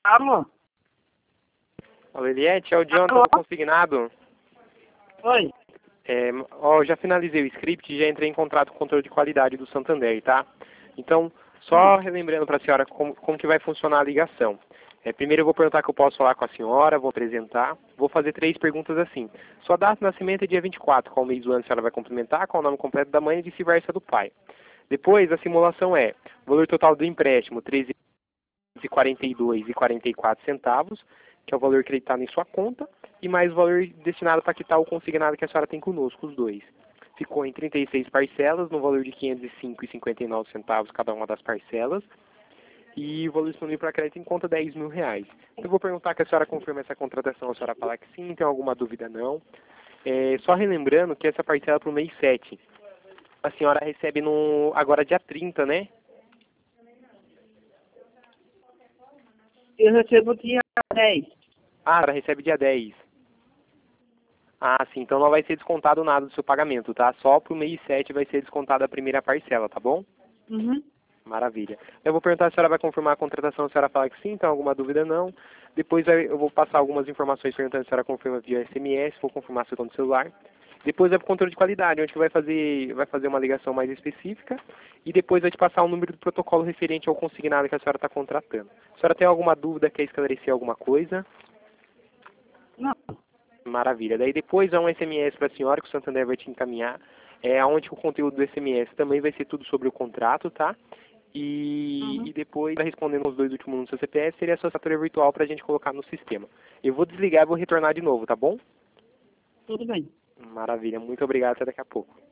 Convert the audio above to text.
Alô? Alô, Eliette, é o Jonathan Alô? do Consignado. Oi. Eu já finalizei o script e já entrei em contrato com o controle de qualidade do Santander, tá? Então, só relembrando para a senhora como que vai funcionar a ligação. Primeiro eu vou perguntar que eu posso falar com a senhora, vou apresentar, vou fazer 3 perguntas assim. Sua data de nascimento é dia 24, qual mês do ano a senhora vai complementar, qual o nome completo da mãe e vice-versa do pai. Depois, a simulação é valor total do empréstimo, R$ 13,42,44, que é o valor creditado em sua conta, e mais o valor destinado para quitar o consignado que a senhora tem conosco, os dois. Ficou em 36 parcelas, no valor de R$ 505,59 cada uma das parcelas, e o valor disponível para crédito em conta R$ 10.000. Eu vou perguntar que a senhora confirma essa contratação, a senhora falar que sim, tem alguma dúvida não. Só relembrando que essa parcela para o mês 7, a senhora recebe agora dia 30, né? Eu recebo dia 10. Ah, ela recebe dia 10. Ah, sim, então não vai ser descontado nada do seu pagamento, tá? Só pro mês 7 vai ser descontada a primeira parcela, tá bom? Uhum. Maravilha. Eu vou perguntar se a senhora vai confirmar a contratação, se a senhora falar que sim, então alguma dúvida não. Depois eu vou passar algumas informações perguntando se a senhora confirma via SMS, vou confirmar seu nome do celular. Depois é para o controle de qualidade, onde vai fazer uma ligação mais específica. E depois vai te passar o número do protocolo referente ao consignado que a senhora está contratando. A senhora tem alguma dúvida, quer esclarecer alguma coisa? Não. Maravilha. Daí depois há um SMS para a senhora que o Santander vai te encaminhar, onde o conteúdo do SMS também vai ser tudo sobre o contrato, tá? E depois, respondendo os 2 últimos números do seu CPF, seria a sua assinatura virtual para a gente colocar no sistema. Eu vou desligar e vou retornar de novo, tá bom? Tudo bem. Maravilha. Muito obrigado. Até daqui a pouco.